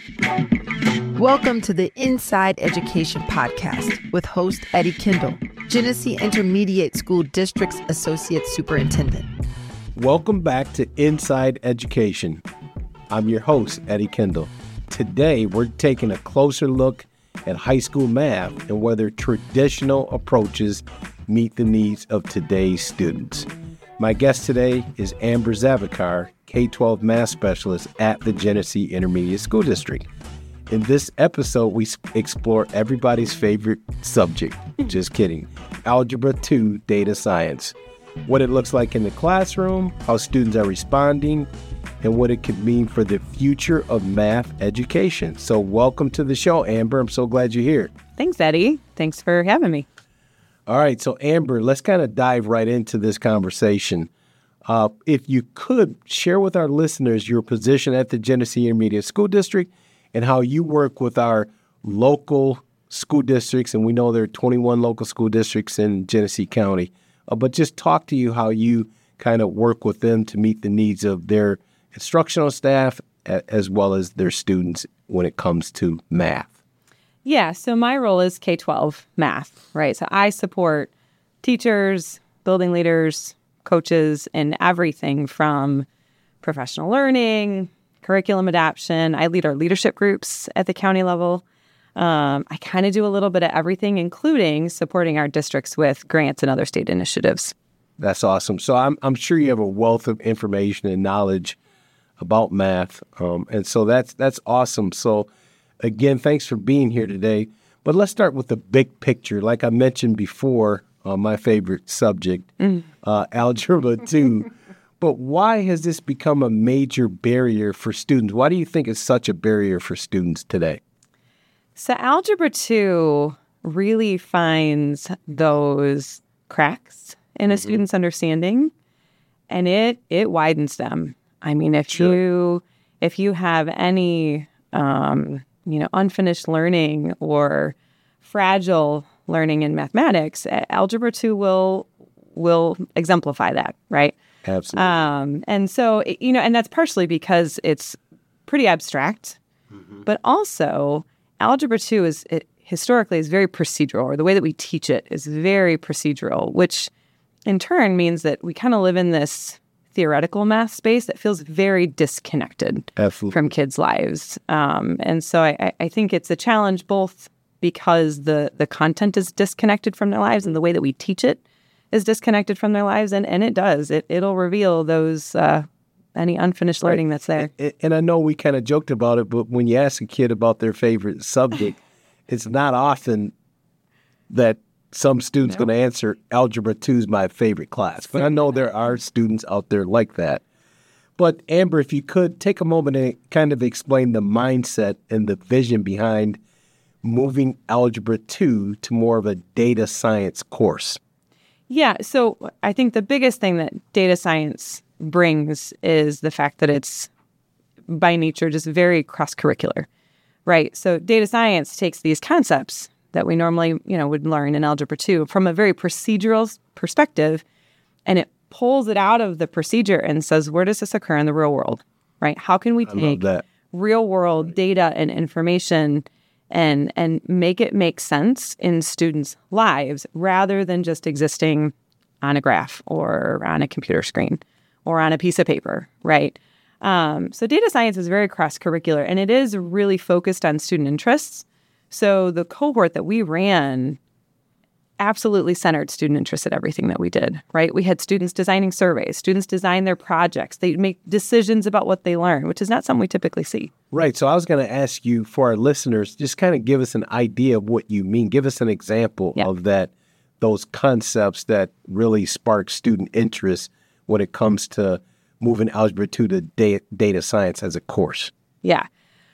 Welcome to the Inside Education Podcast with host Eddie Kendall, Genesee Intermediate School District's Associate Superintendent. Welcome back to Inside Education. I'm your host, Eddie Kendall. Today, we're taking a closer look at high school math and whether traditional approaches meet the needs of today's students. My guest today is Amber Zavakar, K-12 math specialist at the Genesee Intermediate School District. In this episode, we explore everybody's favorite subject, just kidding, Algebra 2 data science, what it looks like in the classroom, how students are responding, and what it could mean for the future of math education. So welcome to the show, Amber. I'm so glad you're here. Thanks, Eddie. Thanks for having me. All right, so Amber, let's kind of dive right into this conversation. If you could share with our listeners your position at the Genesee Intermediate School District and how you work with our local school districts, and we know there are 21 local school districts in Genesee County, but just talk to you how you kind of work with them to meet the needs of their instructional staff as well as their students when it comes to math. Yeah, so my role is K-12 math, right? So I support teachers, building leaders, coaches, and everything from professional learning, curriculum adaptation. I lead our leadership groups at the county level. I kind of do a little bit of everything, including supporting our districts with grants and other state initiatives. That's awesome. So I'm sure you have a wealth of information and knowledge about math, and so that's awesome. So again, thanks for being here today. But let's start with the big picture. Like I mentioned before, my favorite subject, Algebra 2. But why has this become a major barrier for students? Why do you think it's such a barrier for students today? So Algebra 2 really finds those cracks in a student's understanding, and it widens them. I mean, if you have any unfinished learning or fragile learning in mathematics, Algebra 2 will exemplify that, right? Absolutely. And so, and that's partially because it's pretty abstract, but also Algebra 2 historically is very procedural, or the way that we teach it is very procedural, which in turn means that we kind of live in this theoretical math space that feels very disconnected from kids' lives. And so I think it's a challenge both because the content is disconnected from their lives and the way that we teach it is disconnected from their lives, and it does. It'll reveal those any unfinished learning that's there. And I know we kind of joked about it, but when you ask a kid about their favorite subject, it's not often that some student's going to answer, Algebra 2 is my favorite class. But I know there are students out there like that. But Amber, if you could take a moment and kind of explain the mindset and the vision behind moving Algebra 2 to more of a data science course. Yeah, so I think the biggest thing that data science brings is the fact that it's, by nature, just very cross-curricular, right? So data science takes these concepts that we normally, would learn in Algebra 2 from a very procedural perspective, and it pulls it out of the procedure and says, where does this occur in the real world, right? How can we take real-world data and information and make it make sense in students' lives rather than just existing on a graph or on a computer screen or on a piece of paper, right? So data science is very cross-curricular, and it is really focused on student interests. So the cohort that we ran absolutely centered student interest at everything that we did, right? We had students designing surveys, students design their projects. They make decisions about what they learn, which is not something we typically see. Right. So I was going to ask you, for our listeners, just kind of give us an idea of what you mean. Give us an example of those concepts that really spark student interest when it comes to moving Algebra 2 to data science as a course. Yeah.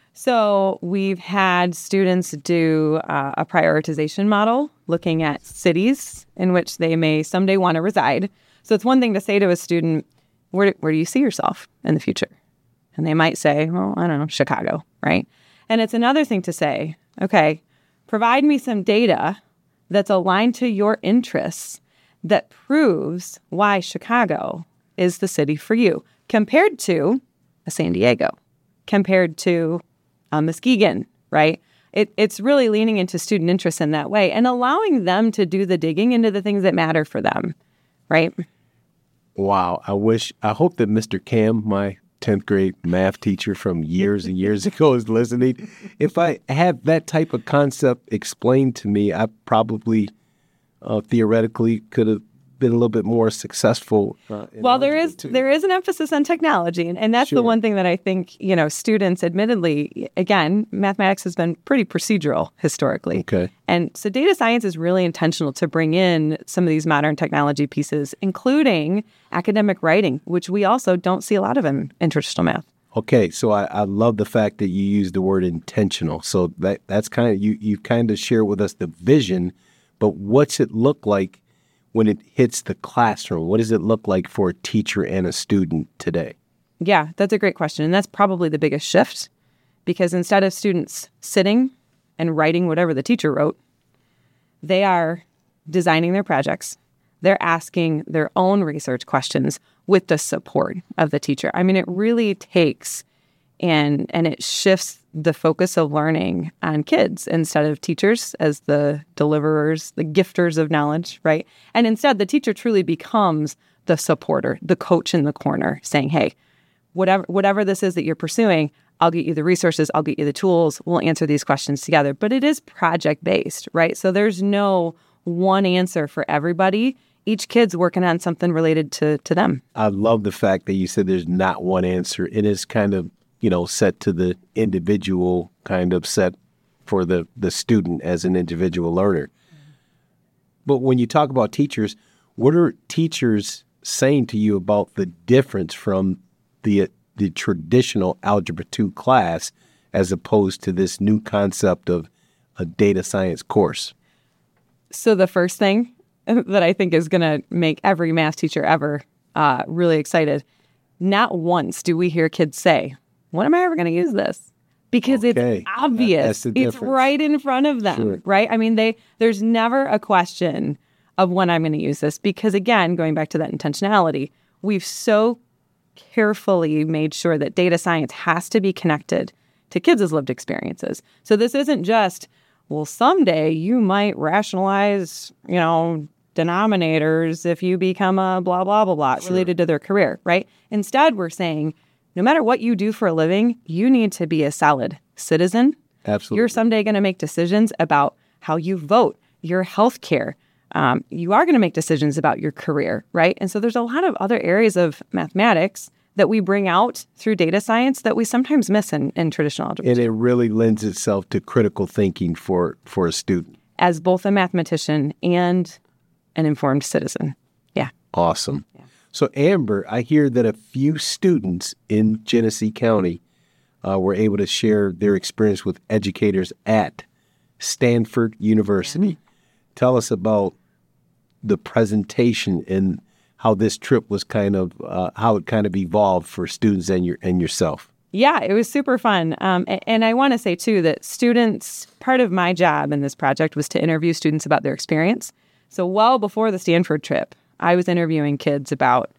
So we've had students do a prioritization model looking at cities in which they may someday want to reside. So it's one thing to say to a student, where do you see yourself in the future? And they might say, well, I don't know, Chicago, right? And it's another thing to say, okay, provide me some data that's aligned to your interests that proves why Chicago is the city for you compared to a San Diego, compared to Muskegon, right? It's really leaning into student interest in that way and allowing them to do the digging into the things that matter for them, right? Wow. I hope that Mr. Cam, my 10th grade math teacher from years and years ago, is listening. If I had that type of concept explained to me, I probably theoretically could have been a little bit more successful. Well, there is an emphasis on technology, and that's the one thing that I think, students, admittedly, again, mathematics has been pretty procedural historically. Okay. And so data science is really intentional to bring in some of these modern technology pieces, including academic writing, which we also don't see a lot of in traditional math. Okay, so I love the fact that you use the word intentional. So that's kind of, you kind of share with us the vision, but what's it look like when it hits the classroom? What does it look like for a teacher and a student today? Yeah, that's a great question. And that's probably the biggest shift, because instead of students sitting and writing whatever the teacher wrote, they are designing their projects. They're asking their own research questions with the support of the teacher. I mean, it really takes and it shifts the focus of learning on kids instead of teachers as the deliverers, the gifters of knowledge, right? And instead, the teacher truly becomes the supporter, the coach in the corner, saying, hey, whatever this is that you're pursuing, I'll get you the resources, I'll get you the tools, we'll answer these questions together. But it is project-based, right? So there's no one answer for everybody. Each kid's working on something related to them. I love the fact that you said there's not one answer. It is kind of set to the individual, kind of set for the student as an individual learner. But when you talk about teachers, what are teachers saying to you about the difference from the traditional Algebra 2 class as opposed to this new concept of a data science course? So the first thing that I think is going to make every math teacher ever really excited, not once do we hear kids say, when am I ever going to use this? Because it's obvious. It's right in front of them, sure. Right? I mean, there's never a question of when I'm going to use this because, again, going back to that intentionality, we've so carefully made sure that data science has to be connected to kids' lived experiences. So this isn't just, well, someday you might rationalize, denominators if you become a blah, blah, blah, blah, sure, related to their career, right? Instead, we're saying, no matter what you do for a living, you need to be a solid citizen. Absolutely. You're someday going to make decisions about how you vote, your health care. You are going to make decisions about your career, right? And so there's a lot of other areas of mathematics that we bring out through data science that we sometimes miss in traditional algebra. And it really lends itself to critical thinking for a student. As both a mathematician and an informed citizen. Yeah. Awesome. Yeah. So, Amber, I hear that a few students in Genesee County were able to share their experience with educators at Stanford University. Yeah. Tell us about the presentation and how this trip was how it kind of evolved for students and yourself. Yeah, it was super fun. And I want to say, too, that students, part of my job in this project was to interview students about their experience. So well before the Stanford trip, I was interviewing kids about,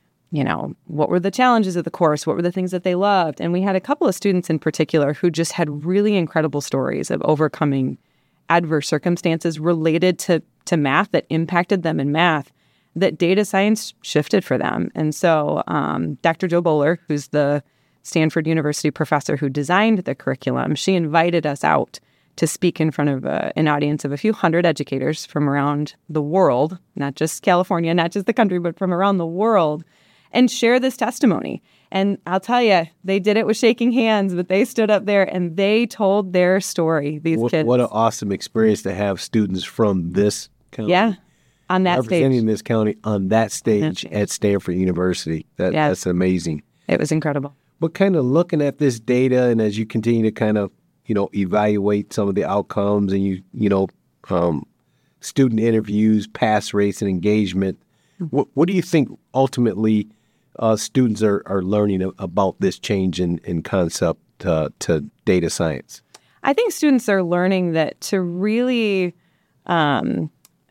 what were the challenges of the course? What were the things that they loved? And we had a couple of students in particular who just had really incredible stories of overcoming adverse circumstances related to math that impacted them in math, that data science shifted for them. And so Dr. Jo Boaler, who's the Stanford University professor who designed the curriculum, she invited us out to speak in front of an audience of a few hundred educators from around the world, not just California, not just the country, but from around the world, and share this testimony. And I'll tell you, they did it with shaking hands, but they stood up there and they told their story, these kids. What an awesome experience to have students from this county. Yeah, on that representing stage. this county on that stage at Stanford University. That's amazing. It was incredible. But kind of looking at this data, and as you continue to kind of evaluate some of the outcomes and student interviews, pass rates, and engagement, what do you think ultimately students are learning about this change in concept to data science? I think students are learning that to really to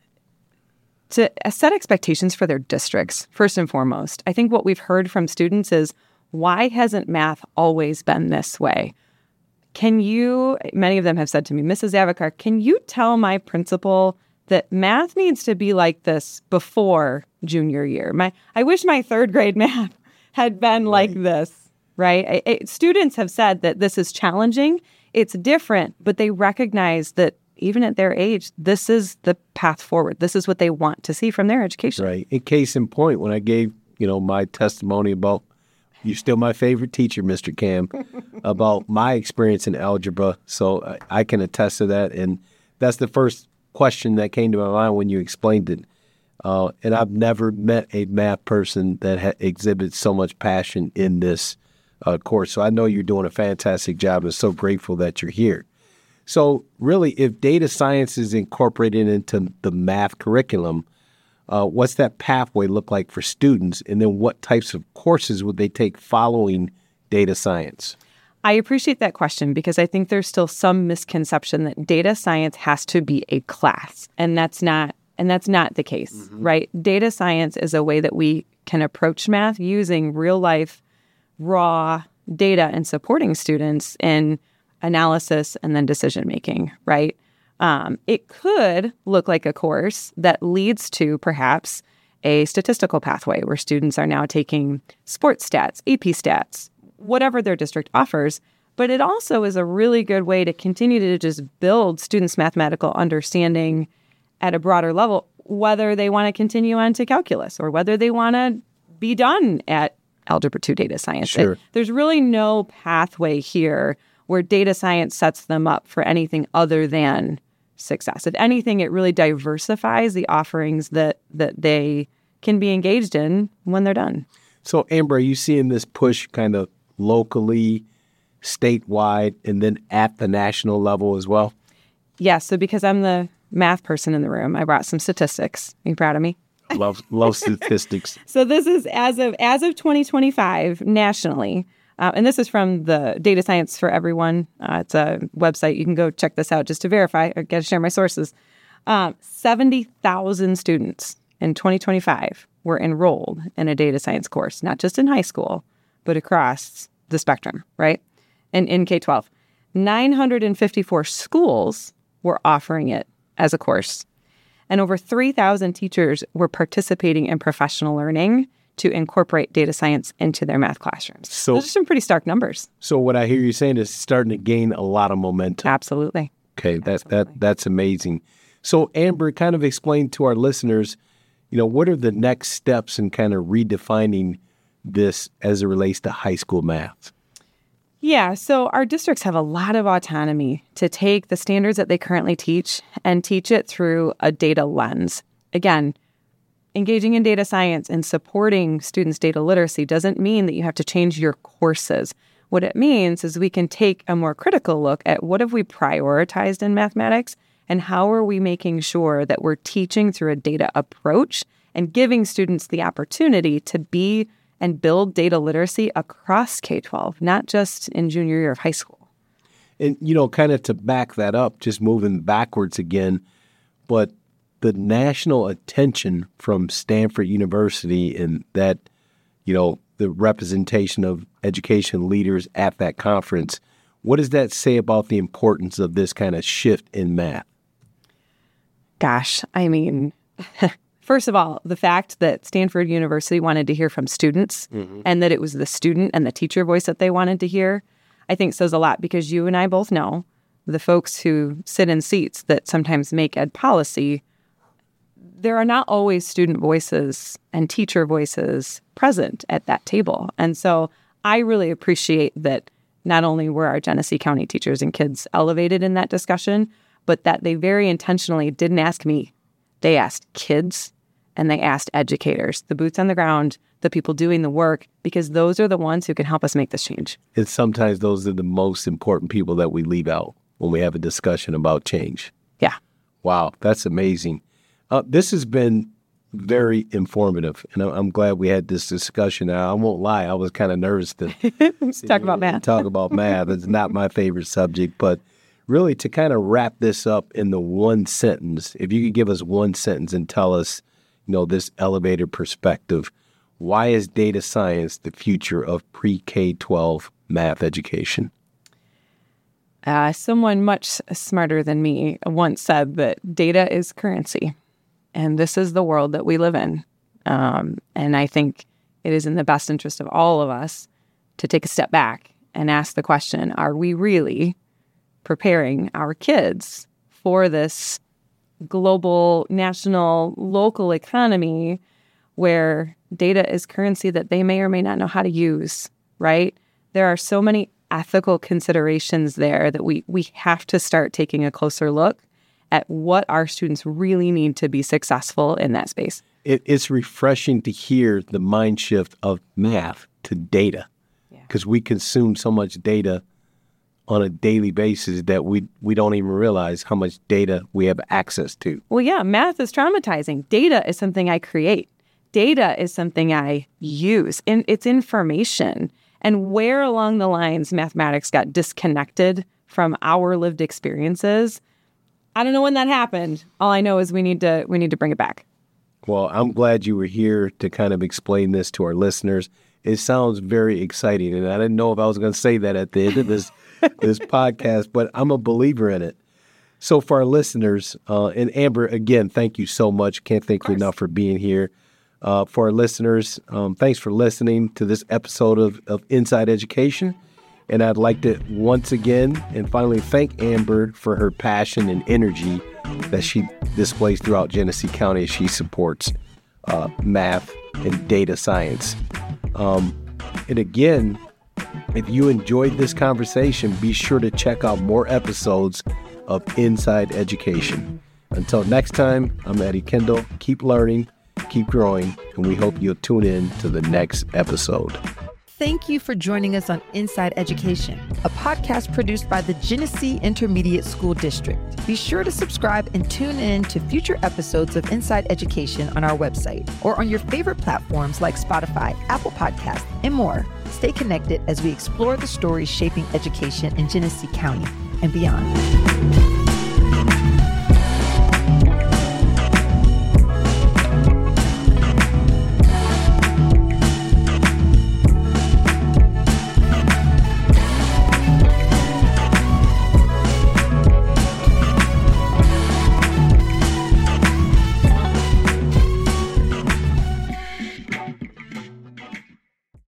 set expectations for their districts, first and foremost. I think what we've heard from students is, why hasn't math always been this way? many of them have said to me, Mrs. Avakar, can you tell my principal that math needs to be like this before junior year? I wish my third grade math had been like this, right? Students have said that this is challenging. It's different, but they recognize that even at their age, this is the path forward. This is what they want to see from their education. Right. In case in point, when I gave, my testimony about, you're still my favorite teacher, Mr. Cam, about my experience in algebra. So I can attest to that. And that's the first question that came to my mind when you explained it. And I've never met a math person that exhibits so much passion in this course. So I know you're doing a fantastic job and so grateful that you're here. So really, if data science is incorporated into the math curriculum, what's that pathway look like for students? And then what types of courses would they take following data science? I appreciate that question because I think there's still some misconception that data science has to be a class, and that's not the case, right? Data science is a way that we can approach math using real life, raw data and supporting students in analysis and then decision making, right? It could look like a course that leads to perhaps a statistical pathway where students are now taking sports stats, AP stats, whatever their district offers. But it also is a really good way to continue to just build students' mathematical understanding at a broader level, whether they want to continue on to calculus or whether they want to be done at Algebra 2 data science. Sure. There's really no pathway here where data science sets them up for anything other than success. If anything, it really diversifies the offerings that they can be engaged in when they're done. So, Amber, are you seeing this push kind of locally, statewide, and then at the national level as well? Yes. So because I'm the math person in the room, I brought some statistics. Are you proud of me? Love statistics. So this is as of 2025 nationally. And this is from the Data Science for Everyone. It's a website. You can go check this out just to verify. I got to share my sources. 70,000 students in 2025 were enrolled in a data science course, not just in high school, but across the spectrum, right? And in K-12, 954 schools were offering it as a course. And over 3,000 teachers were participating in professional learning to incorporate data science into their math classrooms. So those are some pretty stark numbers. So what I hear you saying is starting to gain a lot of momentum. Absolutely. Okay, that's amazing. So Amber, kind of explain to our listeners, what are the next steps in kind of redefining this as it relates to high school math? Yeah, so our districts have a lot of autonomy to take the standards that they currently teach and teach it through a data lens. Again, engaging in data science and supporting students' data literacy doesn't mean that you have to change your courses. What it means is we can take a more critical look at what have we prioritized in mathematics and how are we making sure that we're teaching through a data approach and giving students the opportunity to be and build data literacy across K-12, not just in junior year of high school. And, kind of to back that up, just moving backwards again, but the national attention from Stanford University and that, the representation of education leaders at that conference, what does that say about the importance of this kind of shift in math? Gosh, I mean, first of all, the fact that Stanford University wanted to hear from students and that it was the student and the teacher voice that they wanted to hear, I think says a lot because you and I both know the folks who sit in seats that sometimes make ed policy, there are not always student voices and teacher voices present at that table. And so I really appreciate that not only were our Genesee County teachers and kids elevated in that discussion, but that they very intentionally didn't ask me. They asked kids and they asked educators, the boots on the ground, the people doing the work, because those are the ones who can help us make this change. And sometimes those are the most important people that we leave out when we have a discussion about change. Yeah. Wow, that's amazing. This has been very informative, and I'm glad we had this discussion. I won't lie, I was kind of nervous to talk about math. Talk about math. It's not my favorite subject, but really to kind of wrap this up in the one sentence, if you could give us one sentence and tell us, this elevator perspective, why is data science the future of pre-K-12 math education? Someone much smarter than me once said that data is currency, and this is the world that we live in. And I think it is in the best interest of all of us to take a step back and ask the question, are we really preparing our kids for this global, national, local economy where data is currency that they may or may not know how to use, right? There are so many ethical considerations there that we have to start taking a closer look at what our students really need to be successful in that space. It's refreshing to hear the mind shift of math to data, because we consume so much data on a daily basis that we don't even realize how much data we have access to. Well, yeah, math is traumatizing. Data is something I create. Data is something I use. And it's information. And where along the lines mathematics got disconnected from our lived experiences, I don't know when that happened. All I know is we need to bring it back. Well, I'm glad you were here to kind of explain this to our listeners. It sounds very exciting, and I didn't know if I was going to say that at the end of this podcast, but I'm a believer in it. So for our listeners, and Amber, again, thank you so much. Can't thank you enough for being here. For our listeners, thanks for listening to this episode of Inside Education. And I'd like to once again and finally thank Amber for her passion and energy that she displays throughout Genesee County as she supports math and data science. And again, if you enjoyed this conversation, be sure to check out more episodes of Inside Education. Until next time, I'm Eddie Kendall. Keep learning, keep growing, and we hope you'll tune in to the next episode. Thank you for joining us on Inside Education, a podcast produced by the Genesee Intermediate School District. Be sure to subscribe and tune in to future episodes of Inside Education on our website or on your favorite platforms like Spotify, Apple Podcasts, and more. Stay connected as we explore the stories shaping education in Genesee County and beyond.